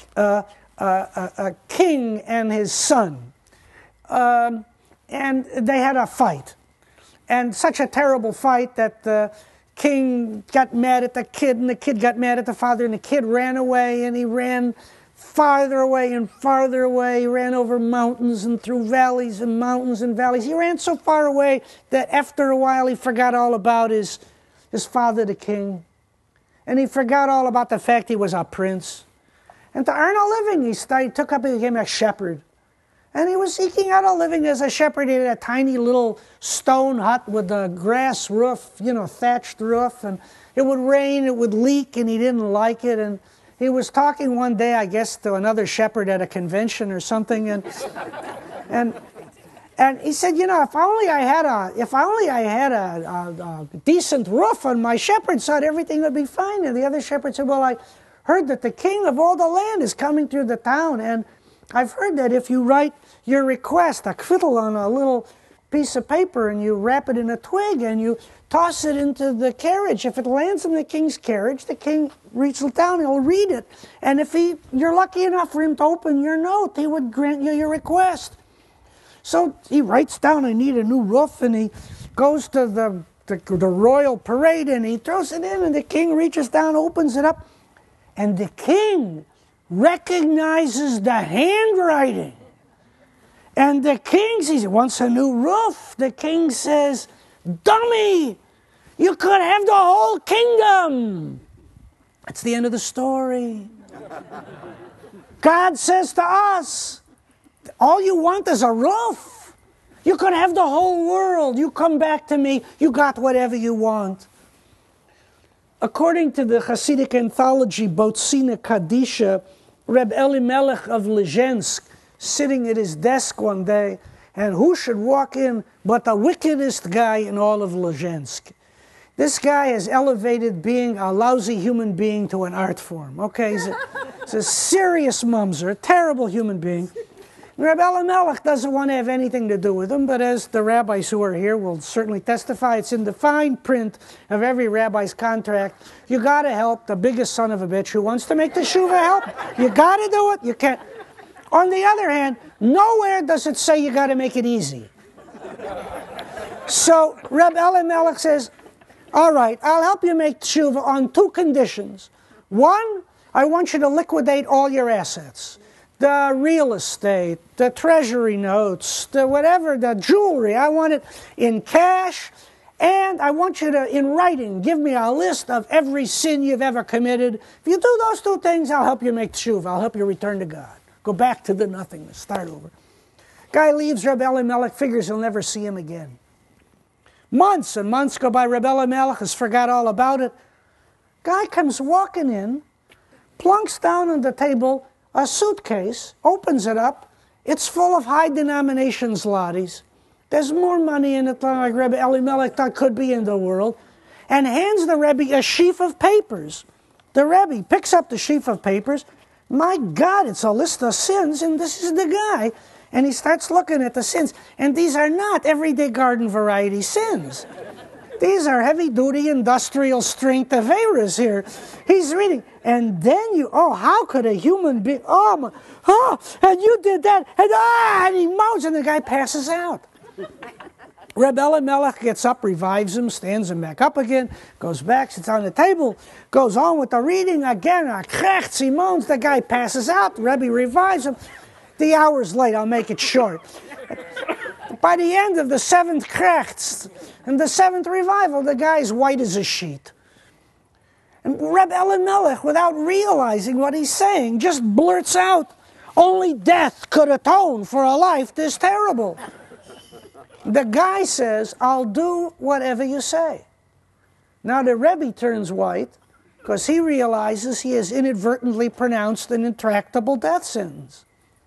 a king and his son. And they had a fight. And such a terrible fight that the king got mad at the kid, and the kid got mad at the father, and the kid ran away, and he ran farther away and farther away. He ran over mountains and through valleys and mountains and valleys. He ran so far away that after a while he forgot all about his father, the king. And he forgot all about the fact he was a prince. And to earn a living, he became a shepherd. And he was seeking out a living as a shepherd. He had a tiny little stone hut with a grass roof, thatched roof. And it would rain, it would leak, and he didn't like it. And he was talking one day, I guess, to another shepherd at a convention or something. And he said, if only I had a decent roof on my shepherd's hut, everything would be fine. And the other shepherd said, well, I heard that the king of all the land is coming through the town, and I've heard that if you write your request, a kvittel, on a little piece of paper, and you wrap it in a twig, and you toss it into the carriage, if it lands in the king's carriage, the king reaches down, he'll read it. And if you're lucky enough for him to open your note, he would grant you your request. So he writes down, I need a new roof, and he goes to the royal parade, and he throws it in, and the king reaches down, opens it up, and the king recognizes the handwriting. And the king says, he wants a new roof. The king says, Dummy! You could have the whole kingdom. That's the end of the story. God says to us, all you want is a roof. You could have the whole world. You come back to me, you got whatever you want. According to the Hasidic anthology Botzina Kadisha, Reb Elimelech of Lezhensk, sitting at his desk one day, and who should walk in but the wickedest guy in all of Lezhensk. This guy has elevated being a lousy human being to an art form. Okay, he's a serious mumser, a terrible human being. Reb Elimelech doesn't want to have anything to do with him, but as the rabbis who are here will certainly testify, it's in the fine print of every rabbi's contract. You got to help the biggest son of a bitch who wants to make the shuvah help. You got to do it. You can't. On the other hand, nowhere does it say you got to make it easy. So Reb Elimelech says, all right, I'll help you make tshuva on two conditions. One, I want you to liquidate all your assets. The real estate, the treasury notes, the whatever, the jewelry. I want it in cash, and I want you to, in writing, give me a list of every sin you've ever committed. If you do those two things, I'll help you make tshuva. I'll help you return to God. Go back to the nothingness. Start over. Guy leaves, Reb Elimelech figures he'll never see him again. Months and months go by. Reb Elimelech has forgot all about it. Guy comes walking in, plunks down on the table a suitcase, opens it up. It's full of high denomination zlotys. There's more money in it than like Rebbe Elimelech thought could be in the world. And hands the Rebbe a sheaf of papers. The Rebbe picks up the sheaf of papers. My God, it's a list of sins, and this is the guy. And he starts looking at the sins. And these are not everyday garden variety sins. These are heavy-duty industrial strength averas here. He's reading. And then how could a human being, and you did that, and he moans, and the guy passes out. Reb Elimelech gets up, revives him, stands him back up again, goes back, sits on the table, goes on with the reading again, he moans, the guy passes out, Rebbe revives him. The hour's late, I'll make it short. By the end of the 7th krechts and the 7th revival, the guy's white as a sheet. And Reb Elimelech, without realizing what he's saying, just blurts out, only death could atone for a life this terrible. The guy says, I'll do whatever you say. Now the Rebbe turns white because he realizes he has inadvertently pronounced an intractable death sentence.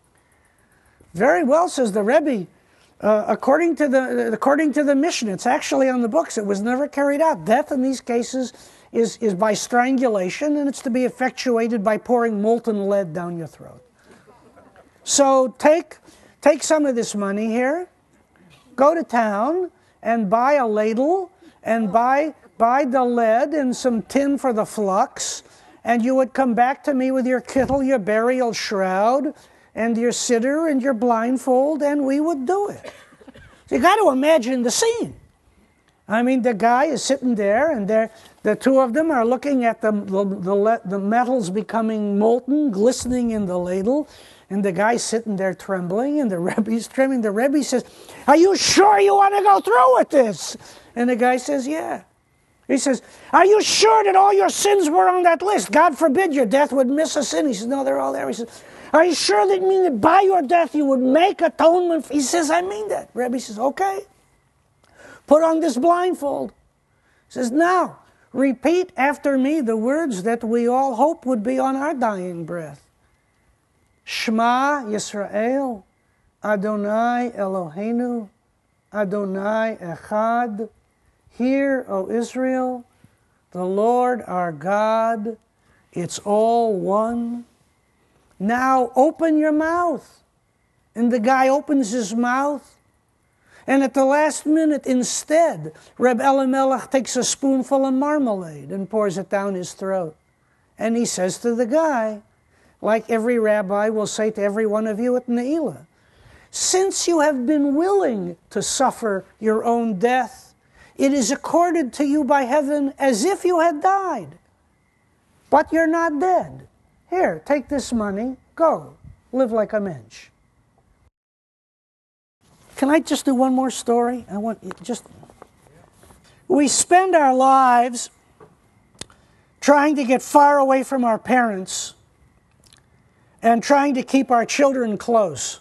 Very well, says the Rebbe. According to the Mishnah, it's actually on the books. It was never carried out. Death in these cases is by strangulation, and it's to be effectuated by pouring molten lead down your throat. So take some of this money here, go to town and buy a ladle and buy the lead and some tin for the flux, and you would come back to me with your kittel, your burial shroud, and your sitter and your blindfold, and we would do it. So you got to imagine the scene. I mean, the guy is sitting there, and the two of them are looking at the metals becoming molten, glistening in the ladle, and the guy's sitting there trembling, and the Rebbe's trembling. The Rebbe says, are you sure you want to go through with this? And the guy says, yeah. He says, are you sure that all your sins were on that list? God forbid your death would miss a sin. He says, no, they're all there. He says, are you sure that mean that by your death you would make atonement? He says, I mean that. Rebbe says, okay. Put on this blindfold. He says, now, repeat after me the words that we all hope would be on our dying breath. Shema Yisrael, Adonai Eloheinu, Adonai Echad. Hear, O Israel, the Lord our God, it's all one. Now open your mouth. And the guy opens his mouth. And at the last minute, instead, Reb Elimelech takes a spoonful of marmalade and pours it down his throat. And he says to the guy, like every rabbi will say to every one of you at Ne'ilah, since you have been willing to suffer your own death, it is accorded to you by heaven as if you had died. But you're not dead. Here, take this money, go, live like a mensch. Can I just do one more story? We spend our lives trying to get far away from our parents and trying to keep our children close.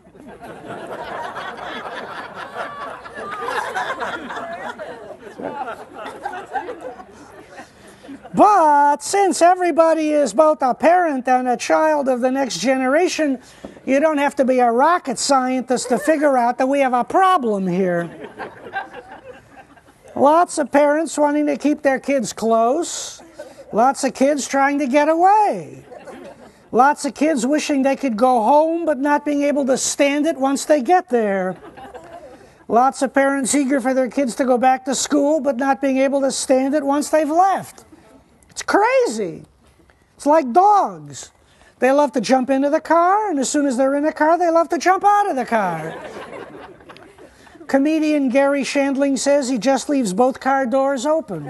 But since everybody is both a parent and a child of the next generation, you don't have to be a rocket scientist to figure out that we have a problem here. Lots of parents wanting to keep their kids close. Lots of kids trying to get away. Lots of kids wishing they could go home but not being able to stand it once they get there. Lots of parents eager for their kids to go back to school but not being able to stand it once they've left. It's crazy. It's like dogs. They love to jump into the car, and as soon as they're in the car, they love to jump out of the car. Comedian Gary Shandling says he just leaves both car doors open.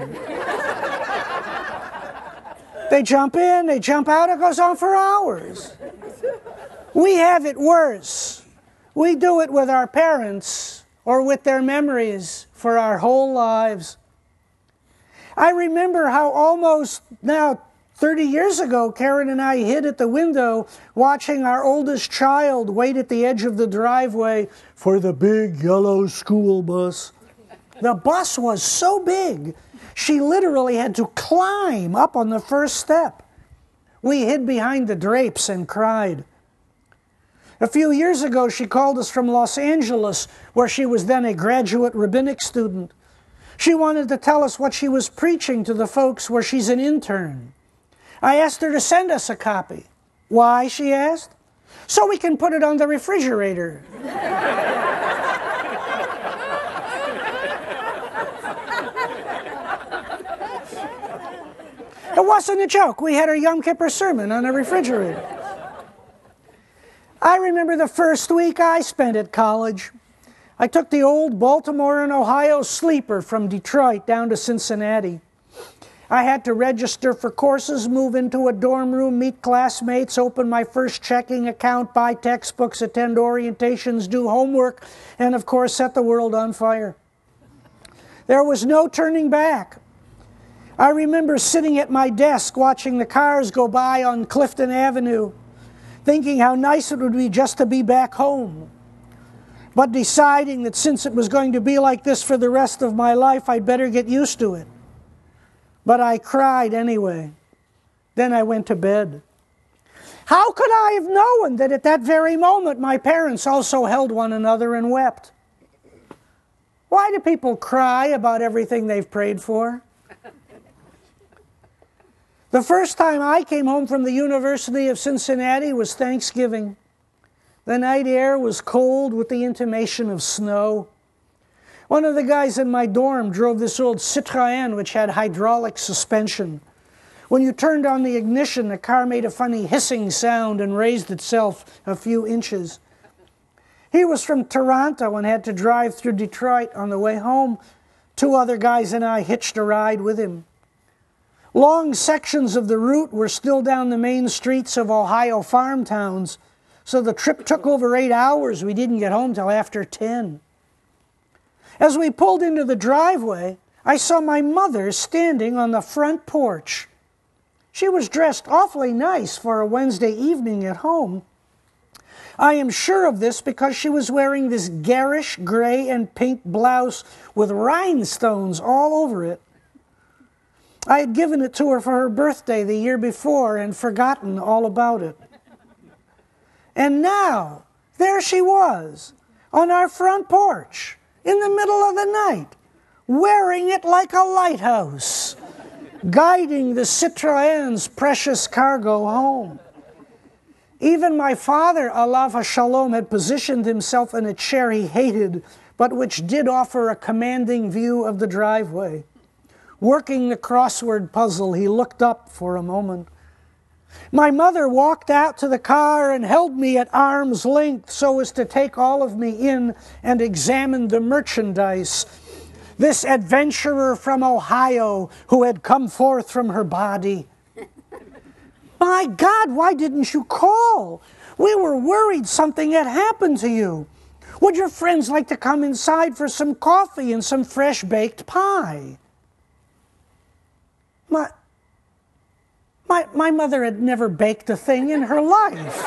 They jump in, they jump out, it goes on for hours. We have it worse. We do it with our parents or with their memories for our whole lives. I remember how almost now 30 years ago, Karen and I hid at the window watching our oldest child wait at the edge of the driveway for the big yellow school bus. The bus was so big, she literally had to climb up on the first step. We hid behind the drapes and cried. A few years ago, she called us from Los Angeles, where she was then a graduate rabbinic student. She wanted to tell us what she was preaching to the folks where she's an intern. I asked her to send us a copy. Why, she asked? So we can put it on the refrigerator. It wasn't a joke. We had our Yom Kippur sermon on a refrigerator. I remember the first week I spent at college. I took the old Baltimore and Ohio sleeper from Detroit down to Cincinnati. I had to register for courses, move into a dorm room, meet classmates, open my first checking account, buy textbooks, attend orientations, do homework, and of course set the world on fire. There was no turning back. I remember sitting at my desk watching the cars go by on Clifton Avenue, thinking how nice it would be just to be back home, but deciding that since it was going to be like this for the rest of my life, I'd better get used to it. But I cried anyway. Then I went to bed. How could I have known that at that very moment my parents also held one another and wept? Why do people cry about everything they've prayed for? The first time I came home from the University of Cincinnati was Thanksgiving. The night air was cold with the intimation of snow. One of the guys in my dorm drove this old Citroën which had hydraulic suspension. When you turned on the ignition, the car made a funny hissing sound and raised itself a few inches. He was from Toronto and had to drive through Detroit on the way home. Two other guys and I hitched a ride with him. Long sections of the route were still down the main streets of Ohio farm towns, so the trip took over 8 hours. We didn't get home till after 10. As we pulled into the driveway, I saw my mother standing on the front porch. She was dressed awfully nice for a Wednesday evening at home. I am sure of this because she was wearing this garish gray and pink blouse with rhinestones all over it. I had given it to her for her birthday the year before and forgotten all about it. And now, there she was, on our front porch, in the middle of the night, wearing it like a lighthouse, guiding the Citroën's precious cargo home. Even my father, alav hashalom, had positioned himself in a chair he hated, but which did offer a commanding view of the driveway. Working the crossword puzzle, he looked up for a moment. My mother walked out to the car and held me at arm's length so as to take all of me in and examine the merchandise. This adventurer from Ohio who had come forth from her body. My God, why didn't you call? We were worried something had happened to you. Would your friends like to come inside for some coffee and some fresh baked pie? My mother had never baked a thing in her life.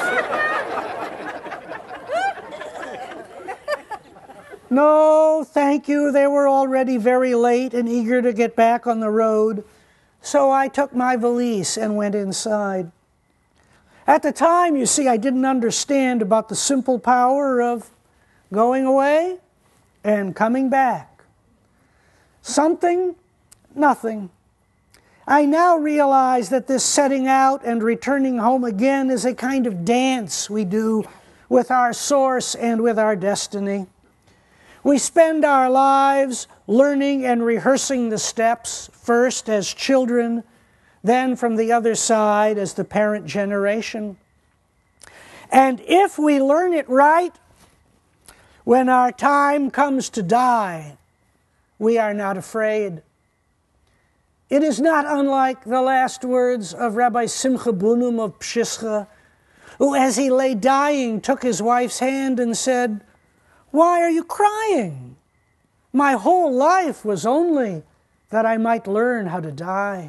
No, thank you. They were already very late and eager to get back on the road. So I took my valise and went inside. At the time, you see, I didn't understand about the simple power of going away and coming back. Something, nothing. I now realize that this setting out and returning home again is a kind of dance we do with our source and with our destiny. We spend our lives learning and rehearsing the steps, first as children, then from the other side as the parent generation. And if we learn it right, when our time comes to die, we are not afraid. It is not unlike the last words of Rabbi Simcha Bunim of Pshischa, who, as he lay dying, took his wife's hand and said, "Why are you crying? My whole life was only that I might learn how to die."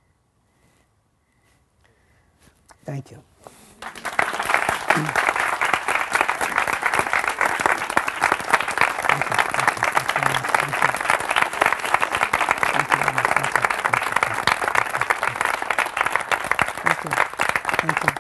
Thank you. Thank you.